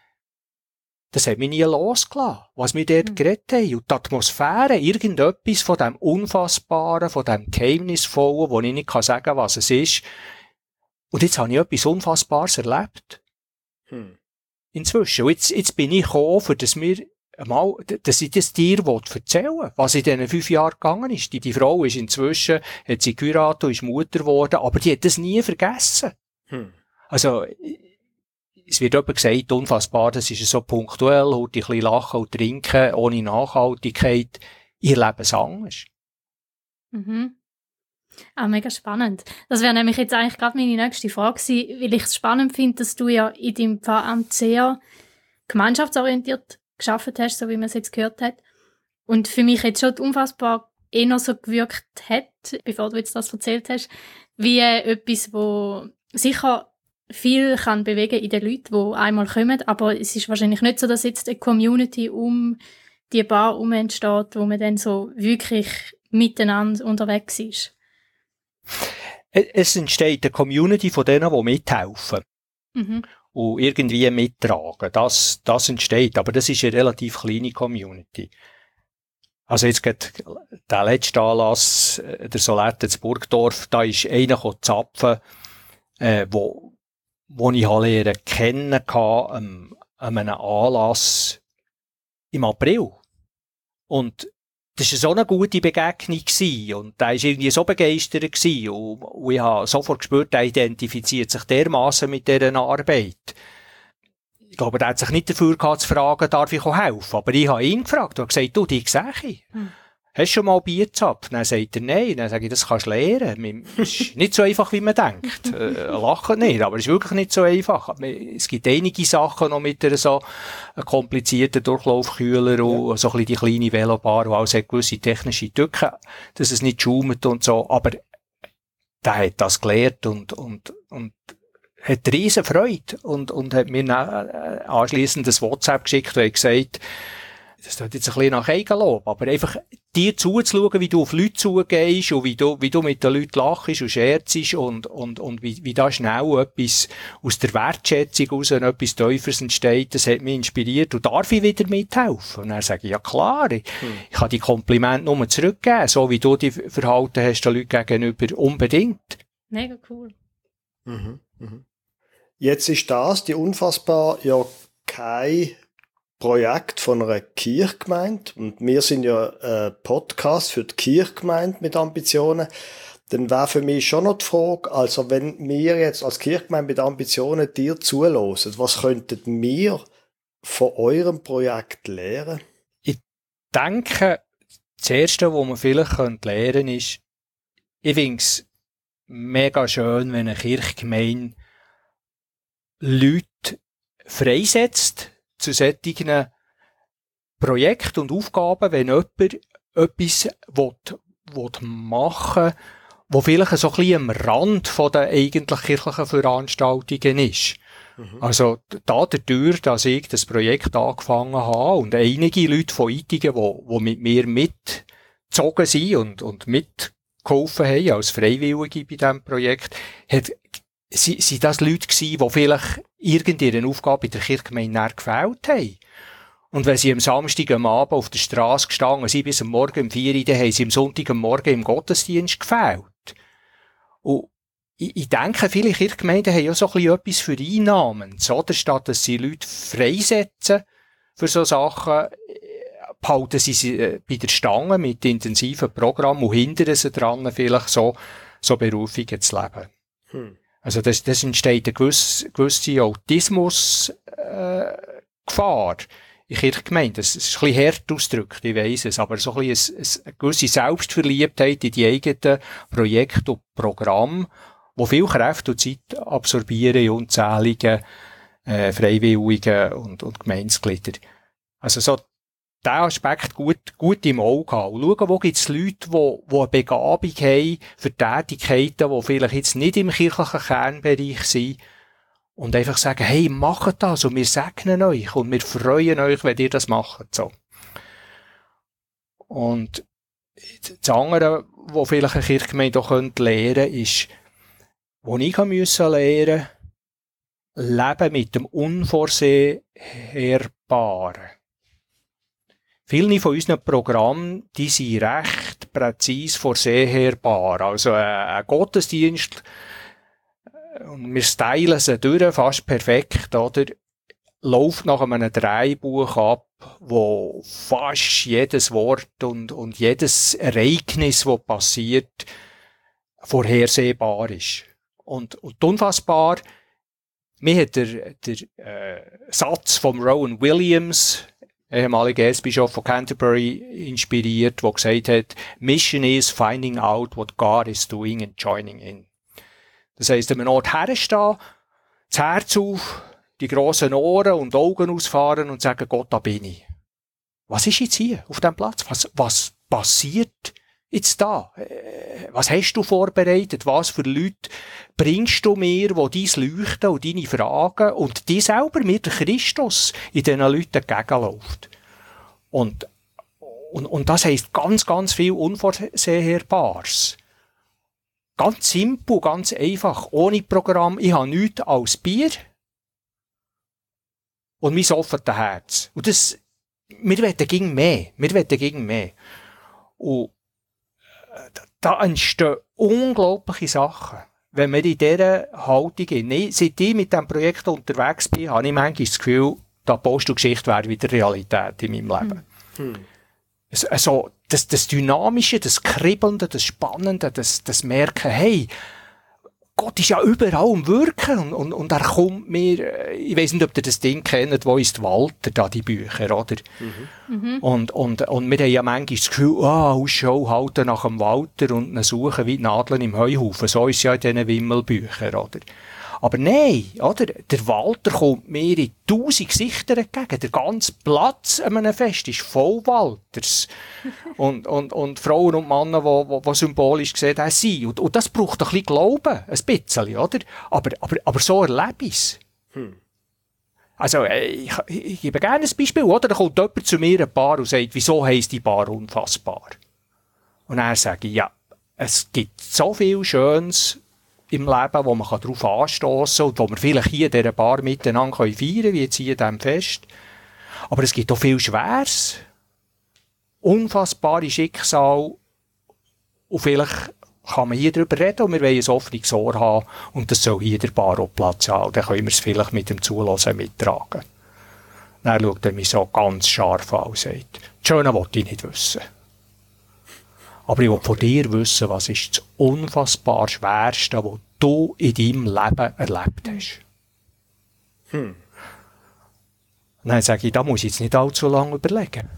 das hat mich nie losgelassen, was wir dort geredet haben. Und die Atmosphäre, irgendetwas von dem Unfassbaren, von dem Geheimnisvollen, wo ich nicht sagen kann, was es ist. Und jetzt habe ich etwas Unfassbares erlebt. Inzwischen. Und jetzt bin ich gekommen, für dass ich das dir erzählen will, was in diesen 5 Jahren gegangen ist. Die Frau ist inzwischen, hat sie geheiratet und ist Mutter geworden, aber die hat das nie vergessen. Also, es wird eben gesagt, unfassbar, das ist so punktuell, heute ein bisschen lachen und trinken, ohne Nachhaltigkeit. Ihr Leben ist anders. Mega spannend. Das wäre nämlich jetzt eigentlich gerade meine nächste Frage gewesen, weil ich es spannend finde, dass du ja in deinem Pfarramt sehr gemeinschaftsorientiert gearbeitet hast, so wie man es jetzt gehört hat. Und für mich jetzt schon unfassbar eher so gewirkt hat, bevor du jetzt das erzählt hast, wie etwas, wo sicher viel kann bewegen in den Leuten, die einmal kommen, aber es ist wahrscheinlich nicht so, dass jetzt eine Community um die Bar herum entsteht, wo man dann so wirklich miteinander unterwegs ist. Es entsteht eine Community von denen, die mithelfen. Mhm. Und irgendwie mittragen. Das entsteht. Aber das ist eine relativ kleine Community. Also jetzt geht der letzte Anlass, der Solette in Burgdorf, da ist einer zapfen, wo ich lernen kennen an einem Anlass im April. Und das war so eine gute Begegnung gewesen. Und der war irgendwie so begeistert gewesen. Und ich habe sofort gespürt, er identifiziert sich dermassen mit dieser Arbeit. Ich glaube, er hat sich nicht dafür gehabt, zu fragen, darf ich helfen? Aber ich habe ihn gefragt und gesagt, du, dich sehe ich. Hast du schon mal Bier gezapft? Dann sagt er, nein. Dann sage ich, das kannst du lernen. Es ist nicht so einfach, wie man denkt. Lachen nicht, aber es ist wirklich nicht so einfach. Es gibt einige Sachen noch mit so komplizierten Durchlaufkühler und so ein bisschen die kleine Velobar, die auch gewisse technische Tücken, dass es nicht schaumt und so. Aber der hat das gelernt und hat riesen Freude und hat mir anschliessend ein WhatsApp geschickt und hat gesagt, das tut jetzt ein bisschen nach Eigenlob, aber einfach dir zuzuschauen, wie du auf Leute zugehst und wie du mit den Leuten lachst und scherzst und wie da schnell etwas aus der Wertschätzung raus etwas Tieferes entsteht, das hat mich inspiriert und darf ich wieder mithelfen? Und dann sage ich, ja klar, ich kann die Komplimente nur zurückgeben, so wie du dich verhalten hast den Leuten gegenüber, unbedingt. Mega cool. Mhm. Mhm. Jetzt ist das, die Unfassbar, ja kein Projekt von einer Kirchgemeinde und wir sind ja ein Podcast für die Kirchgemeinde mit Ambitionen, dann wäre für mich schon noch die Frage, also wenn wir jetzt als Kirchgemeinde mit Ambitionen dir zuhören, was könnten wir von eurem Projekt lernen? Ich denke, das Erste, was man vielleicht lernen könnte, ist, ich finde es mega schön, wenn eine Kirchgemeinde Leute freisetzt zu solchen Projekten und Aufgaben, wenn jemand etwas machen will, wo vielleicht so ein bisschen am Rand von den eigentlich kirchlichen Veranstaltungen ist. Mhm. Also dadurch, dass ich das Projekt angefangen habe und einige Leute von Ittigen, die mit mir mitgezogen sind und mitgeholfen haben als Freiwillige bei diesem Projekt, sind das Leute gewesen, die vielleicht irgendeine Aufgabe in der Kirchgemeinde gefällt haben. Und wenn sie am Samstag am Abend auf der Straße gestanden sind, bis am Morgen um 4 Uhr, dann haben sie am Sonntag am Morgen im Gottesdienst gefällt. Und ich denke, viele Kirchgemeinden haben ja so ein bisschen etwas für Einnahmen. Oder statt dass sie Leute freisetzen für so Sachen, behalten sie bei der Stange mit intensiven Programmen und hindern sie daran, vielleicht so Berufungen zu leben. Also das entsteht eine gewisse Autismus-Gefahr in Kirchgemeinden. Das ist ein bisschen hart ausgedrückt, ich weiss es, aber so ein bisschen eine gewisse Selbstverliebtheit in die eigenen Projekte und Programme, die viel Kräfte und Zeit absorbieren in unzähligen Freiwilligen und Gemeindeglieder. Also so diesen Aspekt gut im Auge haben. Und schauen, wo gibt es Leute, die eine Begabung haben für Tätigkeiten, die vielleicht jetzt nicht im kirchlichen Kernbereich sind. Und einfach sagen, hey, macht das und wir segnen euch und wir freuen euch, wenn ihr das macht. So. Und das andere, was vielleicht eine Kirchgemeinde auch lernen könnte, ist, wo ich müssen lernen, leben mit dem Unvorsehbaren. Viele von unseren Programmen, die sind recht präzise vorsehbar. Also ein Gottesdienst, und wir stylen sie durch, fast perfekt, oder? Läuft nach einem Drehbuch ab, wo fast jedes Wort und jedes Ereignis, das passiert, vorhersehbar ist. Und unfassbar, mir hat der Satz von Rowan Williams, ehemaliger Erzbischof von Canterbury, inspiriert, der gesagt hat, Mission is finding out what God is doing and joining in. Das heisst, an einem Ort herstehen, das Herz auf, die grossen Ohren und Augen ausfahren und sagen, Gott, da bin ich. Was ist jetzt hier auf diesem Platz? Was passiert jetzt da? Was hast du vorbereitet? Was für Leute bringst du mir, die dein Leuchten und deine Fragen und die selber mit der Christus in diesen Leuten entgegenläuft? Und das heisst ganz, ganz viel Unvorhersehbares. Ganz simpel, ganz einfach, ohne Programm. Ich habe nichts als Bier und mein offenes Herz. Und das, wir wollen gegen mehr. Und da entstehen unglaubliche Sachen. Wenn wir in dieser Haltung gehen. Seit ich mit diesem Projekt unterwegs bin, habe ich manchmal das Gefühl, die Apostelgeschichte wäre wieder Realität in meinem Leben. Also, das Dynamische, das Kribbelnde, das Spannende, das Merken, hey, Gott ist ja überall am Wirken und er kommt mir, ich weiss nicht, ob ihr das Ding kennt, wo ist Walter, da die Bücher, oder? Und wir haben ja manchmal das Gefühl, Ausschau halten nach dem Walter und ihn suchen wie die Nadeln im Heuhaufen. So ist es ja in diesen Wimmelbüchern, oder? Aber nein, oder? Der Walter kommt mir in 1000 Gesichter entgegen. Der ganze Platz an einem Fest ist voll Walters. und Frauen und Männer, die symbolisch gesehen sind. Und das braucht ein bisschen Glauben, ein bisschen, oder? Aber so erlebe ich es. Also, ich gebe gerne ein Beispiel, oder? Da kommt jemand zu mir, ein Paar, und sagt, wieso heisst die Bar unfassbar? Und er sagt, ja, es gibt so viel Schönes im Leben, wo man darauf anstossen kann und wo wir vielleicht hier in dieser Bar miteinander feiern können, wie jetzt hier in diesem Fest. Aber es gibt auch viel Schweres, unfassbare Schicksal und vielleicht kann man hier darüber reden und wir wollen ein offenes Ohr haben und das soll hier in der Bar auch Platz haben. Dann können wir es vielleicht mit dem Zuhören mittragen. Dann schaut er mich so ganz scharf an und sagt, das Schöne wollte ich nicht wissen. Aber ich will von dir wissen, was ist das unfassbar Schwerste, was du in deinem Leben erlebt hast. Und dann sage ich, da muss ich jetzt nicht allzu lange überlegen.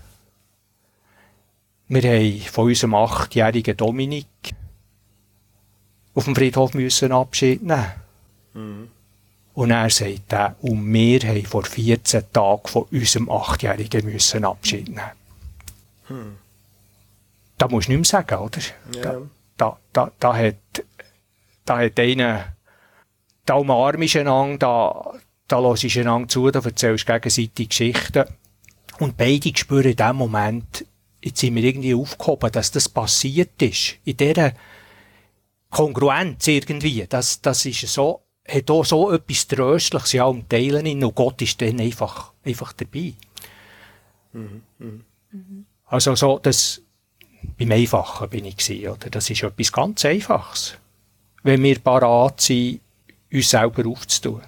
Wir haben von unserem 8-jährigen Dominik auf dem Friedhof müssen Abschied nehmen. Und er sagt er, und wir haben vor 14 Tagen von unserem 8-jährigen müssen Abschied nehmen. Da musst du nicht mehr sagen, oder? Ja. Da hat einer, da umarmst du einander, da hörst du einander zu, da erzählst du gegenseitig Geschichten. Und beide spüren in dem Moment, jetzt sind wir irgendwie aufgehoben, dass das passiert ist. In dieser Kongruenz irgendwie. Das ist so, hat auch so etwas Tröstliches, ja, um Teilen in, und Gott ist dann einfach dabei. Also so, das, beim Einfachen bin ich gewesen, oder? Das ist etwas ganz Einfaches. Wenn wir parat sind, uns selber aufzutun.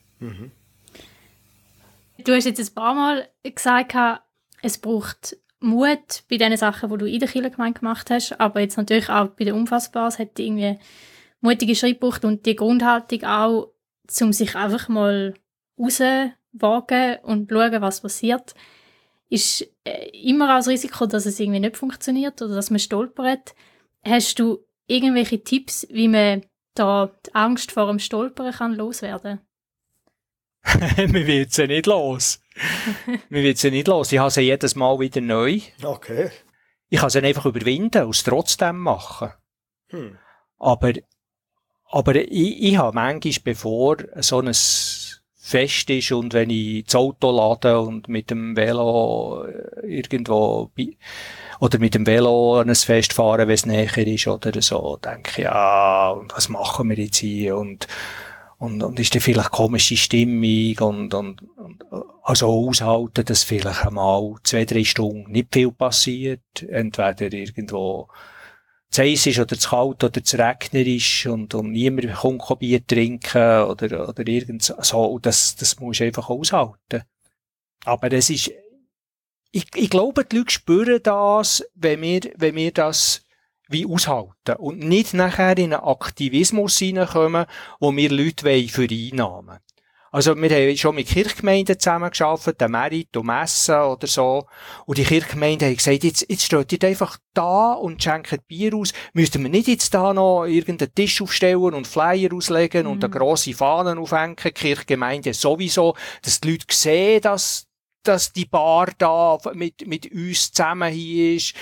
Du hast jetzt ein paar Mal gesagt, es braucht Mut bei den Sachen, die du in der Kirchengemeinde gemacht hast, aber jetzt natürlich auch bei den Unfassbaren. Es hat irgendwie mutige Schritte gebraucht und die Grundhaltung auch, um sich einfach mal rauswagen und schauen, was passiert, ist immer auch das Risiko, dass es irgendwie nicht funktioniert oder dass man stolpert. Hast du irgendwelche Tipps, wie man da die Angst vor dem Stolpern kann loswerden? Wir wird sie nicht los. Ich habe sie jedes Mal wieder neu. Okay. Ich kann sie einfach überwinden und es trotzdem machen. Aber ich habe manchmal, bevor so ein Fest ist und wenn ich das Auto lade und mit dem Velo irgendwo oder mit dem Velo an ein Fest fahren, wenn es näher ist oder so, denke ich, ja, was machen wir jetzt hier und ist da vielleicht komische Stimmung und also aushalten, dass vielleicht einmal 2-3 Stunden nicht viel passiert, entweder irgendwo zu heiss ist oder zu kalt oder zu regnerisch und niemand kommt Bier trinken oder irgend so, das musst du einfach aushalten. Aber das ist, ich glaube, die Leute spüren das, wenn wir das wie aushalten und nicht nachher in einen Aktivismus hineinkommen, wo wir Leute für Einnahmen wollen. Also, wir haben schon mit Kirchgemeinden zusammengearbeitet, der Merit und Messen oder so. Und die Kirchgemeinden haben gesagt, jetzt steht ihr einfach da und schenkt Bier aus. Müssten wir nicht jetzt da noch irgendeinen Tisch aufstellen und Flyer auslegen und eine grosse Fahnen aufhängen? Die Kirchgemeinde sowieso, dass die Leute sehen, dass die Bar da mit uns zusammen hier ist.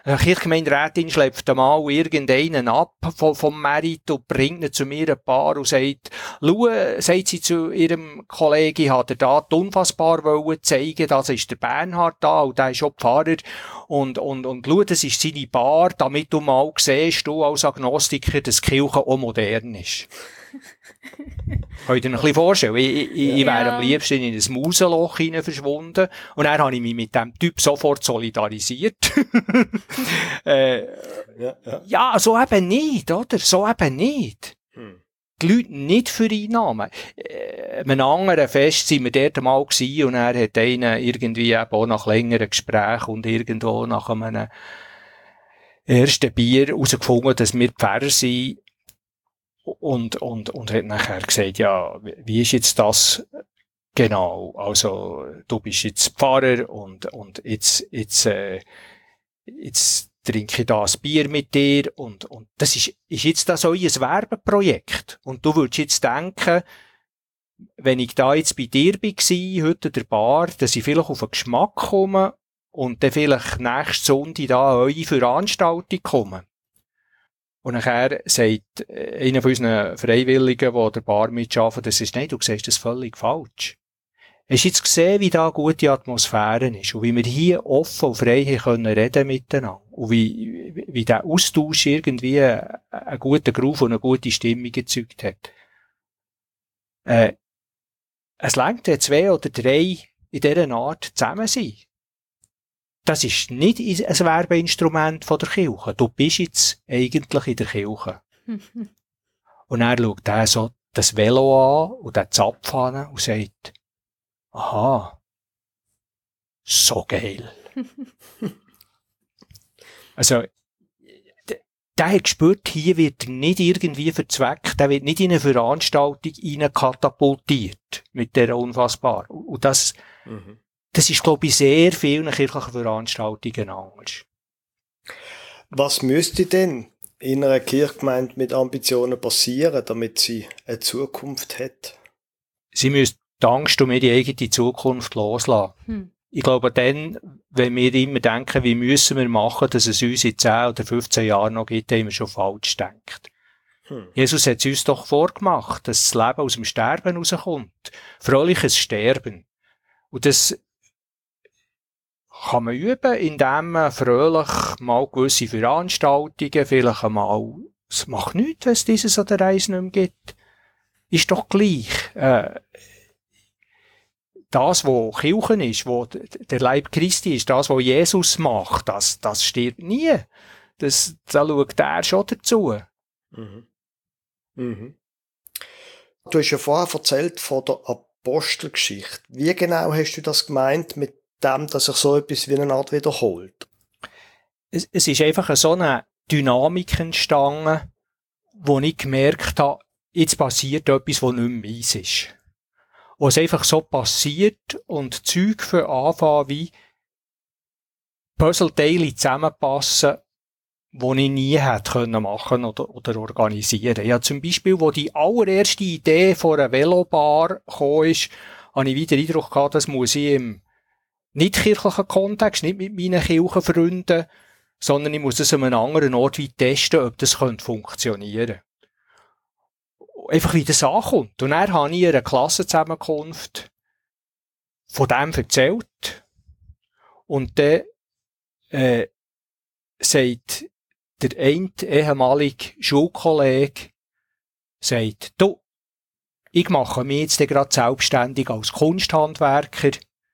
Eine Kirchgemeinderätin schleppt einmal irgendeinen ab vom Merit und bringt ihn zu mir ein Paar und sagt, schau, sagt sie zu ihrem Kollegen, hat er da die unfassbar wollen zeigen, das ist der Bernhard da und der ist auch Pfarrer und schau, das ist seine Bar, damit du mal siehst, du als Agnostiker, dass die Kirche auch modern ist. Könnt ihr euch ein bisschen vorstellen? Ich wäre am liebsten in ein Mausenloch hinein verschwunden. Und dann habe ich mich mit dem Typ sofort solidarisiert. Ja, so eben nicht, oder? So eben nicht. Die Leute nicht für Einnahmen. An einem anderen Fest sind wir dort mal gewesen und er hat einen irgendwie eben auch nach längeren Gesprächen und irgendwo nach einem ersten Bier herausgefunden, dass wir Pfarrer sind. Und hat nachher gesagt, ja, wie ist jetzt das genau? Also, du bist jetzt Pfarrer und jetzt trinke ich da ein Bier mit dir und das ist jetzt das euer Werbeprojekt. Und du würdest jetzt denken, wenn ich da jetzt bei dir war, heute der Bar, dass ich vielleicht auf den Geschmack komme und dann vielleicht nächste Sonntag da an eure Veranstaltung komme. Und nachher sagt einer von unseren Freiwilligen, der der Bar mitarbeitet, das ist, nein, du siehst das völlig falsch. Hast du jetzt gesehen, wie da eine gute Atmosphäre ist und wie wir hier offen und frei können reden miteinander und wie der Austausch irgendwie einen guten Groove und eine gute Stimmung erzeugt hat. Es reicht, wenn 2 oder 3 in dieser Art zusammen sein. Das ist nicht ein Werbeinstrument von der Kirche. Du bist jetzt eigentlich in der Kirche. Und er schaut er so das Velo an und den Zapf an und sagt, aha, so geil. Also, der hat gespürt, hier wird er nicht irgendwie verzweckt, der wird nicht in eine Veranstaltung katapultiert mit der unfassbar. Und das ist, glaube ich, sehr vielen kirchlichen Veranstaltungen anders. Was müsste denn in einer Kirchgemeinde mit Ambitionen passieren, damit sie eine Zukunft hat? Sie müsste die Angst um ihre eigene Zukunft loslassen. Ich glaube, dann, wenn wir immer denken, wie müssen wir machen, dass es uns in 10 oder 15 Jahren noch gibt, haben wir schon falsch gedacht. Jesus hat es uns doch vorgemacht, dass das Leben aus dem Sterben rauskommt. Fröhliches Sterben. Und das kann man üben, indem man fröhlich mal gewisse Veranstaltungen, vielleicht einmal, es macht nichts, wenn es dieses oder eins nicht mehr gibt. Ist doch gleich. Das, was Kirche ist, wo der Leib Christi ist, das, was Jesus macht, das stirbt nie. Da schaut er schon dazu. Du hast ja vorher erzählt von der Apostelgeschichte. Wie genau hast du das gemeint mit dem, dass sich so etwas wie eine Art wiederholt? Es ist einfach so eine Dynamik entstanden, wo ich gemerkt habe, jetzt passiert etwas, was nicht mehr meins ist. Wo es einfach so passiert und Zeug für anfangen wie Puzzleteile zusammenpassen, die ich nie hätte machen oder organisieren. Ja, zum Beispiel, wo die allererste Idee von einer Velobar gekommen ist, habe ich wieder den Eindruck gehabt, das muss ich im nicht kirchlichen Kontext, nicht mit meinen Kirchenfreunden, sondern ich muss es an einem anderen Ort wie testen, ob das funktionieren könnte. Einfach wie das ankommt. Und dann habe ich in einer Klassenzusammenkunft von dem erzählt. Und dann sagt der eine ehemalige Schulkollege, sagt, du, ich mache mich jetzt gerade selbstständig als Kunsthandwerker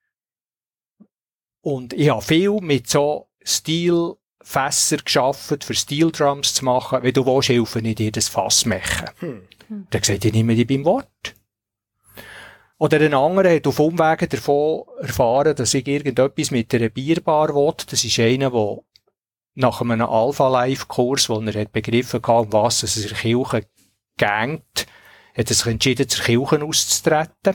und ich habe viel mit so Stilfässer gearbeitet, für Steeldrums zu machen. Wenn du willst, helfe ich dir das Fass machen. Dann sagt ich nehme dich beim Wort. Oder ein anderer hat auf Umwegen davon erfahren, dass ich irgendetwas mit einer Bierbar will. Das ist einer, der nach einem Alpha-Life-Kurs, wo er hat begriffen hat, um was es in der Kirche geht, hat er sich entschieden, zur Kirche auszutreten.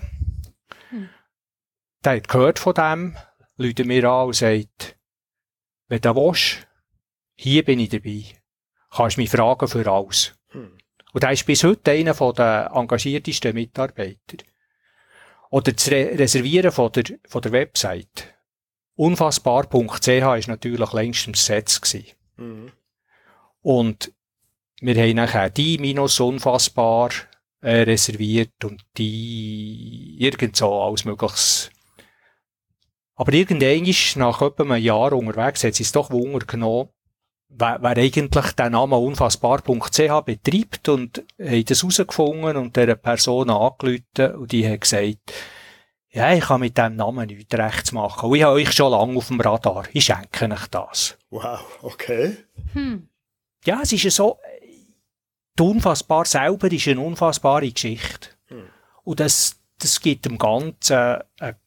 Der hat gehört von dem, ruft mir an und sagt, wenn du willst, hier bin ich dabei. Kannst mich fragen für alles. Und er ist bis heute einer der engagiertesten Mitarbeiter. Oder das Reservieren von der Website. Unfassbar.ch war natürlich längst im Setz gewesen. Mhm. Und wir haben nachher die -unfassbar reserviert und die irgend so alles Mögliches. Aber irgendwann ist nach etwa einem Jahr unterwegs, hat es doch Wunder genommen, wer eigentlich den Namen unfassbar.ch betreibt, und haben das herausgefunden und dieser Person angerufen und die hat gesagt, ja, ich kann mit diesem Namen nichts rechts machen. Und ich habe euch schon lange auf dem Radar. Ich schenke euch das. Wow, okay. Ja, es ist ja so, die Unfassbar selber ist eine unfassbare Geschichte. Und das gibt dem Ganzen,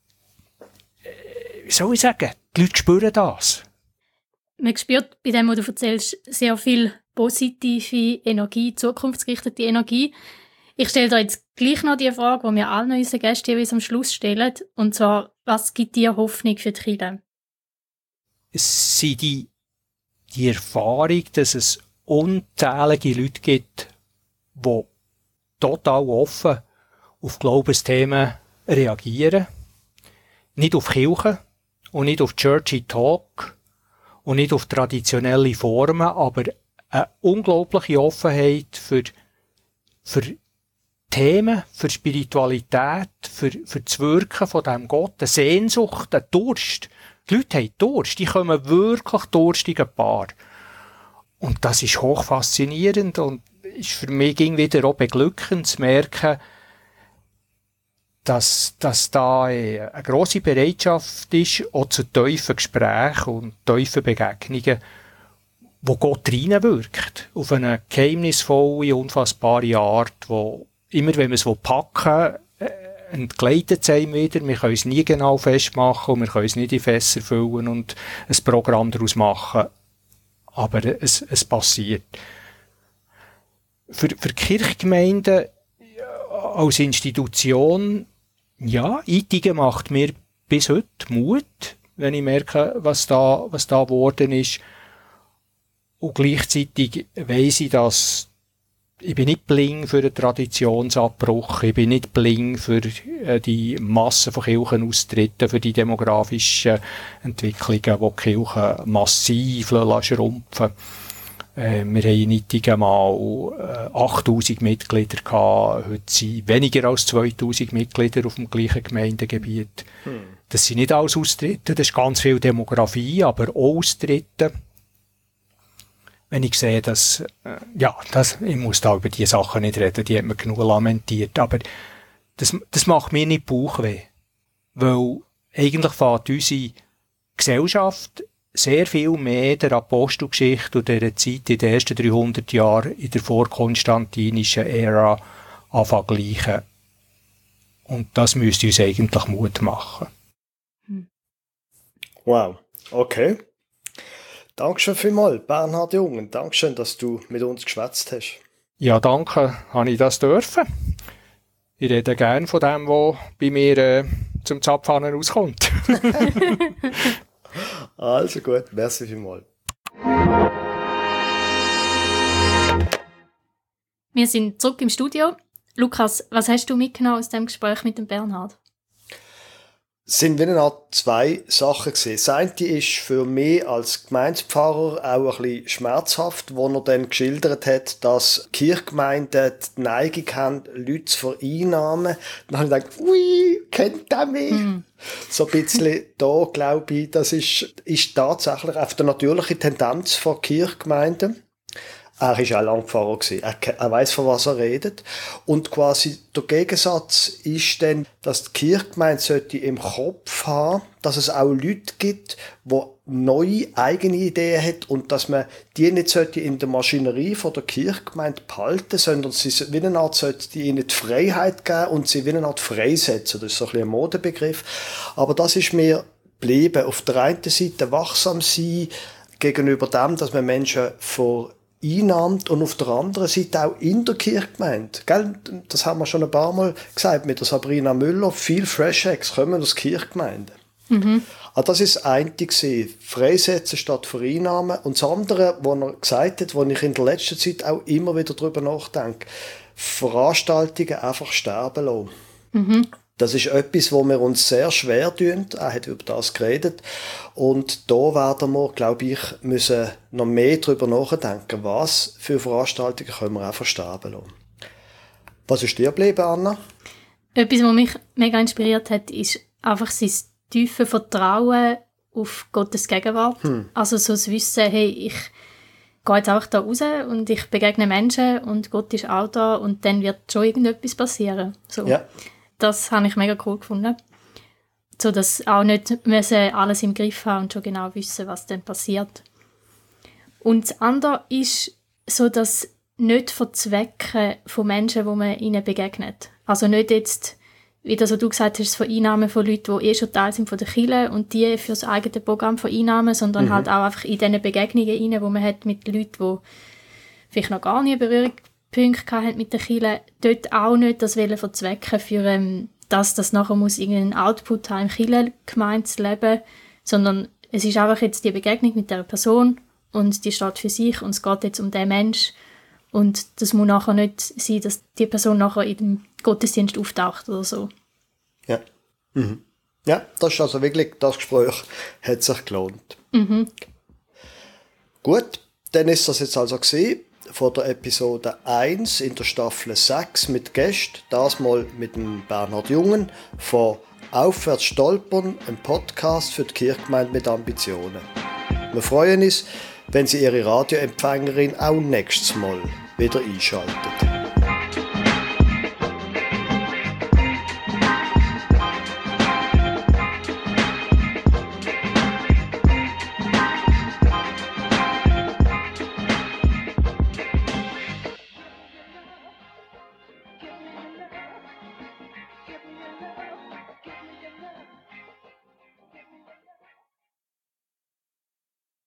wie soll ich sagen, die Leute spüren das. Man spürt bei dem, was du erzählst, sehr viel positive Energie, zukunftsgerichtete Energie. Ich stelle dir jetzt gleich noch die Frage, die wir allen unseren Gästen jeweils am Schluss stellen. Und zwar, was gibt dir Hoffnung für die Kirche? Es sind die Erfahrung, dass es unzählige Leute gibt, die total offen auf Glaubensthemen reagieren. Nicht auf Kirche und nicht auf Churchy Talk und nicht auf traditionelle Formen, aber eine unglaubliche Offenheit für Themen, für Spiritualität, für das Wirken von diesem Gott, eine Sehnsucht, ein Durst. Die Leute haben Durst, die kommen wirklich durstige Paar. Und das ist hoch faszinierend und ist für mich wieder auch beglückend zu merken, dass da eine grosse Bereitschaft ist, auch zu tiefen Gesprächen und tiefen Begegnungen, wo Gott reinwirkt. Auf eine geheimnisvolle, unfassbare Art, wo immer, wenn wir es packen will, entgleitet es einem wieder. Wir können es nie genau festmachen und wir können es nicht in Fässer füllen und ein Programm daraus machen. Aber es passiert. Für Kirchgemeinden als Institution, ja, Ittigen macht mir bis heute Mut, wenn ich merke, was da geworden ist. Und gleichzeitig weiss ich, dass ich bin nicht blind für einen Traditionsabbruch, ich bin nicht blind für die Massen von Kirchenaustritten, für die demografischen Entwicklungen, wo die Kirchen massiv schrumpfen. Wir haben in Ittigen mal 8000 Mitglieder gehabt, heute sind weniger als 2000 Mitglieder auf dem gleichen Gemeindegebiet. Das sind nicht alles Austritte, das ist ganz viel Demografie, aber auch Austritte. Wenn ich sehe, dass, ich muss da über die Sachen nicht reden, die hat man genug lamentiert, aber das macht mir nicht Bauchweh. Weil eigentlich fängt unsere Gesellschaft sehr viel mehr der Apostelgeschichte und dieser Zeit in den ersten 300 Jahren in der vorkonstantinischen Ära anfangen gleichen. Und das müsste uns eigentlich Mut machen. Wow, okay. Dankeschön vielmals, Bernhard Jungen. Dankeschön, dass du mit uns geschwätzt hast. Ja, danke, habe ich das dürfen. Ich rede gerne von dem, was bei mir zum Zapfhahn rauskommt. Also gut, merci vielmals. Wir sind zurück im Studio. Lukas, was hast du mitgenommen aus dem Gespräch mit dem Bernhard? Es sind wie eine Art zwei Sachen gewesen. Das eine ist für mich als Gemeindepfarrer auch ein bisschen schmerzhaft, wo er dann geschildert hat, dass Kirchgemeinden die Neigung haben, Leute zu vereinnahmen. Dann habe ich gedacht, ui, kennt der mich? So ein bisschen da, glaube ich, das ist tatsächlich auf der natürliche Tendenz von Kirchgemeinden. Er war auch lang Pfarrer gewesen. Er weiss, von was er redet. Und quasi der Gegensatz ist dann, dass die Kirchgemeinde sollte im Kopf haben, dass es auch Leute gibt, die neue, eigene Ideen haben und dass man die nicht sollte in der Maschinerie von der Kirchgemeinde behalten, sondern sie wie eine Art sollte ihnen die Freiheit geben und sie wie eine Art freisetzen. Das ist so ein bisschen ein Modebegriff. Aber das ist mir geblieben. Auf der einen Seite wachsam sein gegenüber dem, dass man Menschen vereinnahmt und auf der anderen Seite auch in der Kirchgemeinde. Gell? Das haben wir schon ein paar Mal gesagt mit der Sabrina Müller. Viele Fresh Eggs kommen aus Kirchgemeinden. Also das ist das eine gewesen. Freisetzen statt vereinnahmen. Und das andere, was er gesagt hat, wo ich in der letzten Zeit auch immer wieder darüber nachdenke, Veranstaltungen einfach sterben lassen. Das ist etwas, wo wir uns sehr schwer tun. Er hat über das geredet. Und da werden wir, glaube ich, müssen noch mehr darüber nachdenken, was für Veranstaltungen können wir auch versterben lassen. Was ist dir geblieben, Anna? Etwas, was mich mega inspiriert hat, ist einfach sein tiefes Vertrauen auf Gottes Gegenwart. Also so das Wissen, hey, ich gehe jetzt einfach da raus und ich begegne Menschen und Gott ist auch da und dann wird schon irgendetwas passieren. So. Ja. Das habe ich mega cool gefunden. So, dass auch nicht müssen alles im Griff haben und schon genau wissen, was dann passiert. Und das andere ist so, dass nicht verzwecken von Menschen, wo man ihnen begegnet. Also nicht jetzt, wie das, was du gesagt hast, von Einnahmen von Leuten, die schon Teil sind von der Kirche und die für das eigene Programm von Einnahmen, sondern halt auch einfach in diesen Begegnungen rein, wo man hat mit Leuten, die vielleicht noch gar nie Berührungspunkte hatten mit der Kirche, dort auch nicht das verzwecken für dass das nachher muss irgendeinen Output haben, im Kirchengemeindeleben, sondern es ist einfach jetzt die Begegnung mit dieser Person und die steht für sich und es geht jetzt um den Menschen. Und das muss nachher nicht sein, dass die Person nachher in dem Gottesdienst auftaucht oder so. Ja. Ja, das ist also wirklich, das Gespräch hat sich gelohnt. Gut, dann ist das jetzt also gewesen von der Episode 1 in der Staffel 6 mit Gästen, das mal mit dem Bernhard Jungen von Aufwärts stolpern, ein Podcast für die Kirchgemeinde mit Ambitionen. Wir freuen uns, wenn Sie Ihre Radioempfängerin auch nächstes Mal wieder einschalten.